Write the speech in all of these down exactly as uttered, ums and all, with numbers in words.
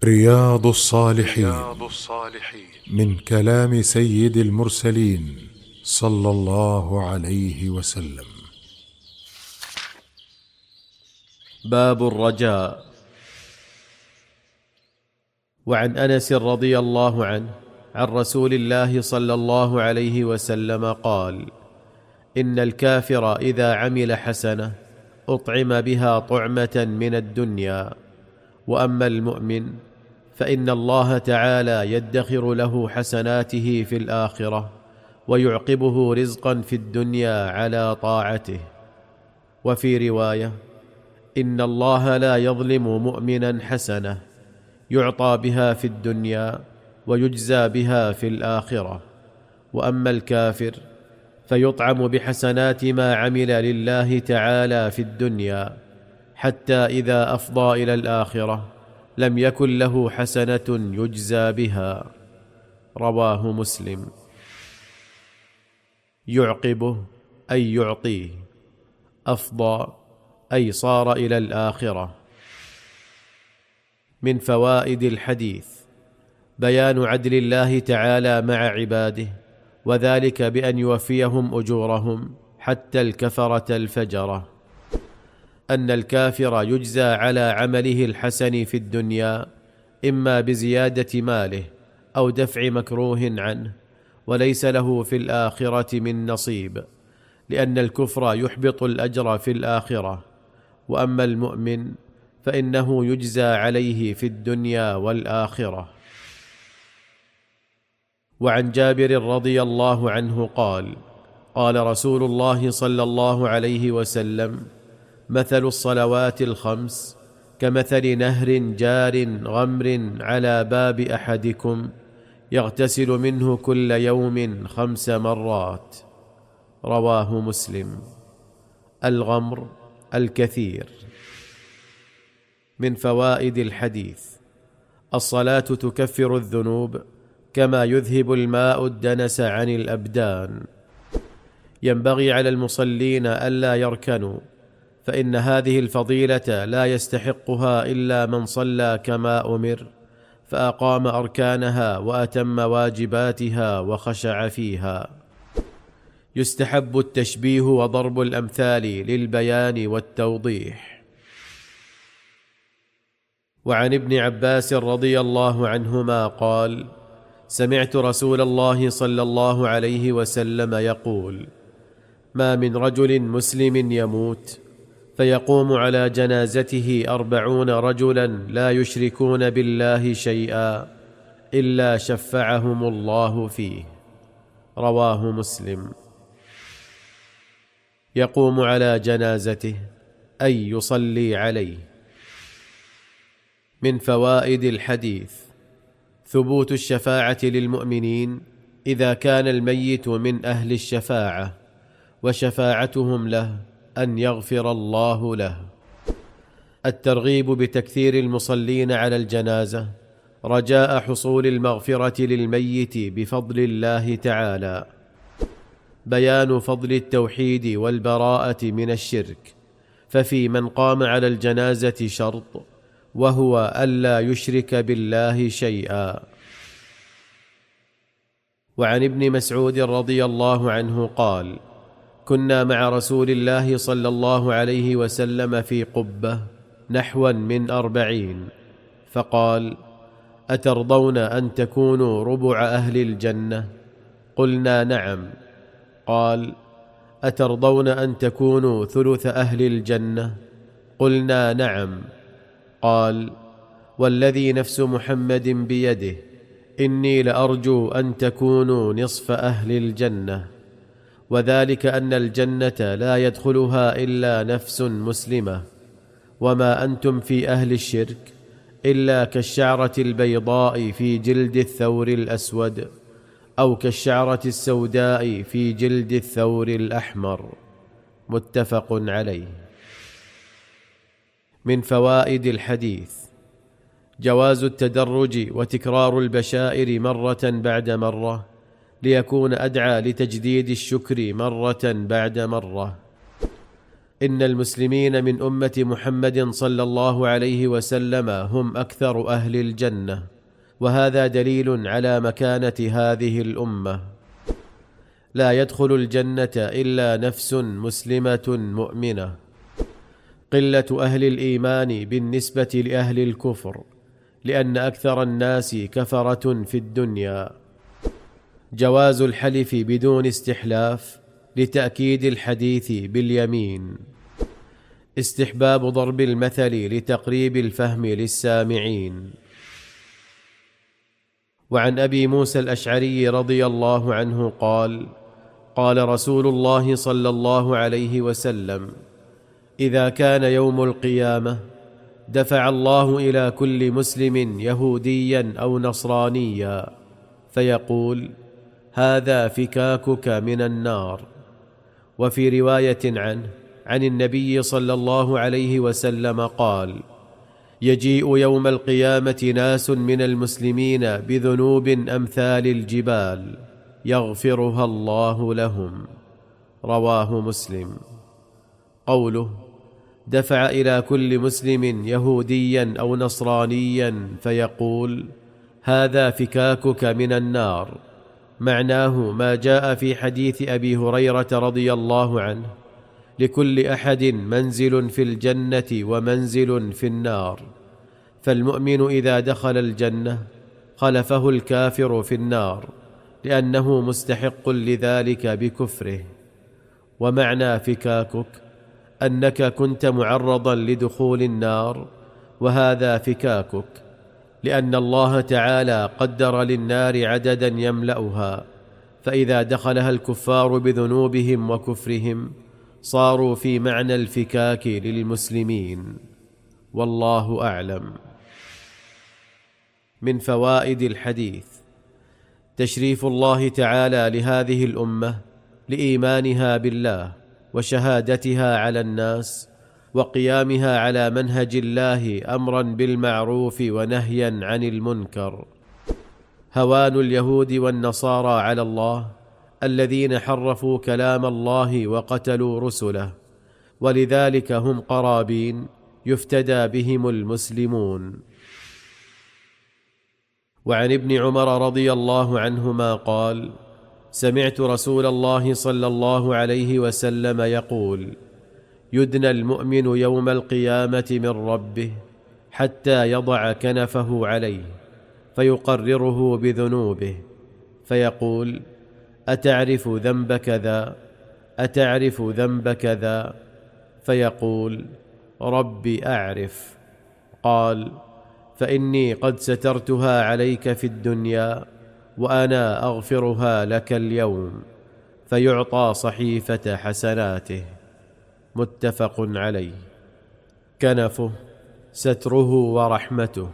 رياض الصالحين من كلام سيد المرسلين صلى الله عليه وسلم. باب الرجاء. وعن أنس رضي الله عنه عن رسول الله صلى الله عليه وسلم قال: إن الكافر إذا عمل حسنة أطعم بها طعمة من الدنيا، وأما المؤمن فإن الله تعالى يدخر له حسناته في الآخرة ويعقبه رزقا في الدنيا على طاعته. وفي رواية: إن الله لا يظلم مؤمنا حسنة يعطى بها في الدنيا ويجزى بها في الآخرة، وأما الكافر فيطعم بحسنات ما عمل لله تعالى في الدنيا، حتى إذا أفضى إلى الآخرة لم يكن له حسنة يجزى بها. رواه مسلم. يعقبه أي يعطيه، أفضى أي صار إلى الآخرة. من فوائد الحديث بيان عدل الله تعالى مع عباده، وذلك بأن يوفيهم أجورهم حتى الكفرة الفجرة. أن الكافر يجزى على عمله الحسن في الدنيا إما بزيادة ماله أو دفع مكروه عنه، وليس له في الآخرة من نصيب، لأن الكفر يحبط الأجر في الآخرة. وأما المؤمن فإنه يجزى عليه في الدنيا والآخرة. وعن جابر رضي الله عنه قال: قال رسول الله صلى الله عليه وسلم: مثل الصلوات الخمس كمثل نهر جار غمر على باب أحدكم يغتسل منه كل يوم خمس مرات. رواه مسلم. الغمر الكثير. من فوائد الحديث الصلاة تكفر الذنوب كما يذهب الماء الدنس عن الأبدان. ينبغي على المصلين ألا يركنوا، فإن هذه الفضيلة لا يستحقها إلا من صلى كما أمر، فأقام أركانها وأتم واجباتها وخشع فيها. يستحب التشبيه وضرب الأمثال للبيان والتوضيح. وعن ابن عباس رضي الله عنهما قال: سمعت رسول الله صلى الله عليه وسلم يقول: ما من رجل مسلم يموت فيقوم على جنازته أربعون رجلا لا يشركون بالله شيئا إلا شفعهم الله فيه. رواه مسلم. يقوم على جنازته أي يصلي عليه. من فوائد الحديث ثبوت الشفاعة للمؤمنين إذا كان الميت من أهل الشفاعة، وشفاعتهم له أن يغفر الله له. الترغيب بتكثير المصلين على الجنازة رجاء حصول المغفرة للميت بفضل الله تعالى. بيان فضل التوحيد والبراءة من الشرك، ففي من قام على الجنازة شرط، وهو ألا يشرك بالله شيئا. وعن ابن مسعود رضي الله عنه قال: كنا مع رسول الله صلى الله عليه وسلم في قبة نحوا من أربعين، فقال: أترضون أن تكونوا ربع أهل الجنة؟ قلنا: نعم. قال: أترضون أن تكونوا ثلث أهل الجنة؟ قلنا: نعم. قال: والذي نفس محمد بيده إني لأرجو أن تكونوا نصف أهل الجنة، وذلك أن الجنة لا يدخلها إلا نفس مسلمة، وما أنتم في أهل الشرك إلا كالشعرة البيضاء في جلد الثور الأسود، أو كالشعرة السوداء في جلد الثور الأحمر. متفق عليه. من فوائد الحديث جواز التدرج وتكرار البشائر مرة بعد مرة، ليكون أدعى لتجديد الشكر مرة بعد مرة. إن المسلمين من أمة محمد صلى الله عليه وسلم هم أكثر أهل الجنة، وهذا دليل على مكانة هذه الأمة. لا يدخل الجنة إلا نفس مسلمة مؤمنة. قلة أهل الإيمان بالنسبة لأهل الكفر، لأن أكثر الناس كفرة في الدنيا. جواز الحلف بدون استحلاف لتأكيد الحديث باليمين. استحباب ضرب المثل لتقريب الفهم للسامعين. وعن أبي موسى الأشعري رضي الله عنه قال: قال رسول الله صلى الله عليه وسلم: إذا كان يوم القيامة دفع الله إلى كل مسلم يهوديا أو نصرانيا فيقول: هذا فكاكك من النار. وفي رواية عنه عن النبي صلى الله عليه وسلم قال: يجيء يوم القيامة ناس من المسلمين بذنوب أمثال الجبال يغفرها الله لهم. رواه مسلم. قوله دفع إلى كل مسلم يهوديا أو نصرانيا فيقول: هذا فكاكك من النار، معناه ما جاء في حديث أبي هريرة رضي الله عنه: لكل أحد منزل في الجنة ومنزل في النار، فالمؤمن إذا دخل الجنة خلفه الكافر في النار لأنه مستحق لذلك بكفره. ومعنى فكاكك أنك كنت معرضا لدخول النار، وهذا فكاكك، لأن الله تعالى قدر للنار عددا يملأها، فإذا دخلها الكفار بذنوبهم وكفرهم صاروا في معنى الفكاك للمسلمين. والله أعلم. من فوائد الحديث: تشريف الله تعالى لهذه الأمة لإيمانها بالله وشهادتها على الناس وقيامها على منهج الله أمرا بالمعروف ونهيا عن المنكر. هوان اليهود والنصارى على الله الذين حرفوا كلام الله وقتلوا رسله، ولذلك هم قرابين يفتدى بهم المسلمون. وعن ابن عمر رضي الله عنهما قال: سمعت رسول الله صلى الله عليه وسلم يقول: يدنى المؤمن يوم القيامة من ربه حتى يضع كنفه عليه فيقرره بذنوبه، فيقول: أتعرف ذنب كذا؟ أتعرف ذنب كذا؟ فيقول: ربي أعرف. قال: فإني قد سترتها عليك في الدنيا وأنا أغفرها لك اليوم، فيعطى صحيفة حسناته. متفق عليه. كنفه ستره ورحمته.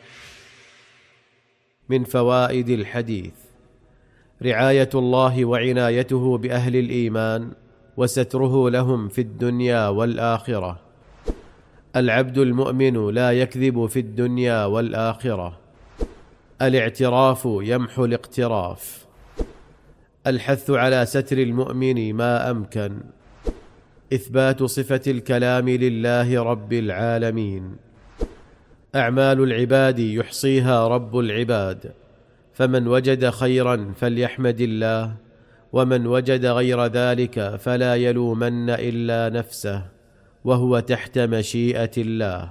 من فوائد الحديث: رعاية الله وعنايته بأهل الإيمان وستره لهم في الدنيا والآخرة. العبد المؤمن لا يكذب في الدنيا والآخرة. الاعتراف يمحو الاقتراف. الحث على ستر المؤمن ما أمكن. إثبات صفة الكلام لله رب العالمين. أعمال العباد يحصيها رب العباد، فمن وجد خيرا فليحمد الله، ومن وجد غير ذلك فلا يلومن إلا نفسه، وهو تحت مشيئة الله.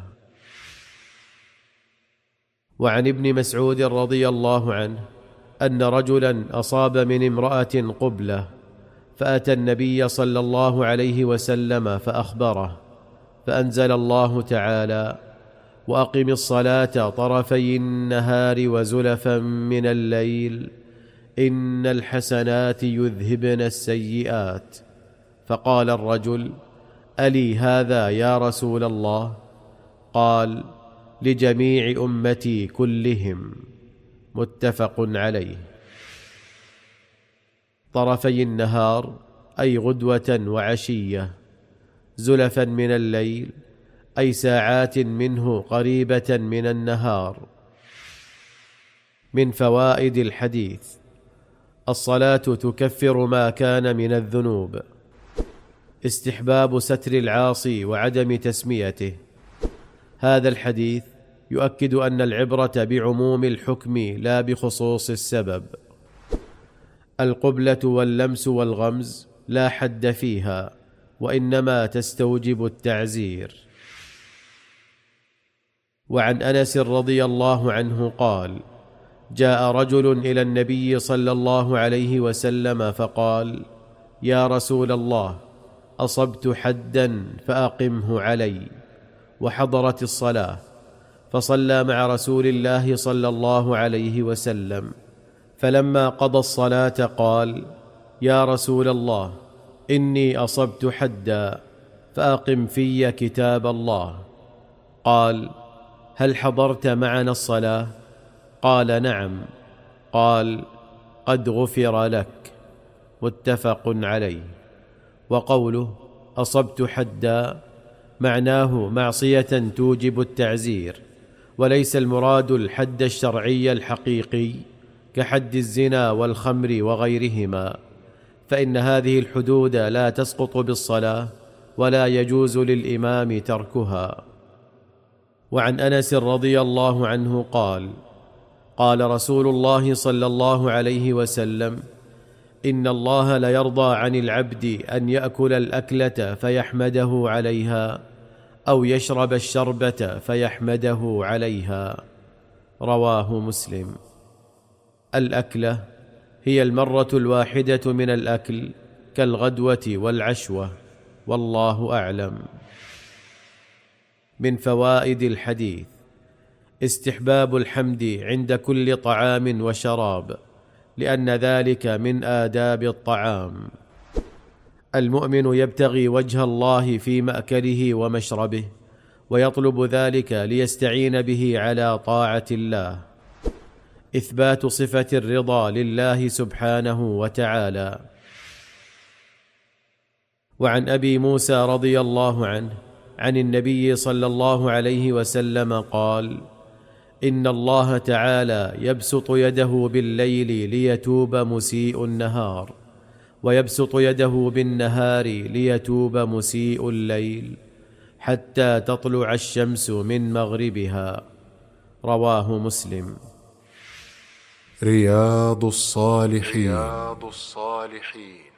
وعن ابن مسعود رضي الله عنه أن رجلا أصاب من امرأة قبلة، فأتى النبي صلى الله عليه وسلم فأخبره، فأنزل الله تعالى: وأقم الصلاة طرفي النهار وزلفا من الليل إن الحسنات يذهبن السيئات. فقال الرجل: ألي هذا يا رسول الله؟ قال: لجميع أمتي كلهم. متفق عليه. طرفي النهار أي غدوة وعشية. زلفا من الليل أي ساعات منه قريبة من النهار. من فوائد الحديث: الصلاة تكفر ما كان من الذنوب. استحباب ستر العاصي وعدم تسميته. هذا الحديث يؤكد أن العبرة بعموم الحكم لا بخصوص السبب. القبلة واللمس والغمز لا حد فيها، وإنما تستوجب التعزير. وعن أنس رضي الله عنه قال: جاء رجل إلى النبي صلى الله عليه وسلم فقال: يا رسول الله، أصبت حدا فأقمه علي. وحضرت الصلاة، فصلى مع رسول الله صلى الله عليه وسلم، فلما قضى الصلاة قال: يا رسول الله، إني أصبت حدا فأقم في كتاب الله. قال: هل حضرت معنا الصلاة؟ قال: نعم. قال: قد غفر لك. متفق عليه. وقوله أصبت حدا معناه معصية توجب التعزير، وليس المراد الحد الشرعي الحقيقي كحد الزنا والخمر وغيرهما، فإن هذه الحدود لا تسقط بالصلاة ولا يجوز للإمام تركها. وعن أنس رضي الله عنه قال: قال رسول الله صلى الله عليه وسلم: إن الله ليرضى عن العبد أن يأكل الأكلة فيحمده عليها، أو يشرب الشربة فيحمده عليها. رواه مسلم. الأكلة هي المرة الواحدة من الأكل كالغدوة والعشوة، والله أعلم. من فوائد الحديث: استحباب الحمد عند كل طعام وشراب، لأن ذلك من آداب الطعام. المؤمن يبتغي وجه الله في مأكله ومشربه، ويطلب ذلك ليستعين به على طاعة الله. إثبات صفة الرضا لله سبحانه وتعالى. وعن أبي موسى رضي الله عنه عن النبي صلى الله عليه وسلم قال: إن الله تعالى يبسط يده بالليل ليتوب مسيء النهار، ويبسط يده بالنهار ليتوب مسيء الليل، حتى تطلع الشمس من مغربها. رواه مسلم. رياض الصالحين. رياض الصالحين